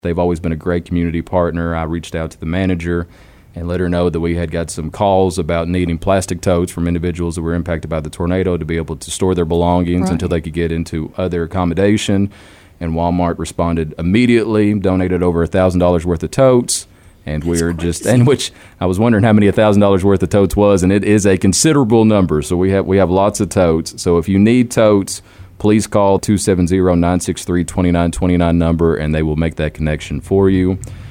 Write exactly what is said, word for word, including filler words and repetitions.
They've always been a great community partner. I reached out to the manager and let her know that we had got some calls about needing plastic totes from individuals that were impacted by the tornado to be able to store their belongings right. until they could get into other accommodation. And Walmart responded immediately, donated over one thousand dollars worth of totes. And we are just, and which I was wondering how many one thousand dollars worth of totes was, and it is a considerable number. So we have we have lots of totes. So if you need totes, please call two seven zero, nine six three, two nine two nine number, and they will make that connection for you.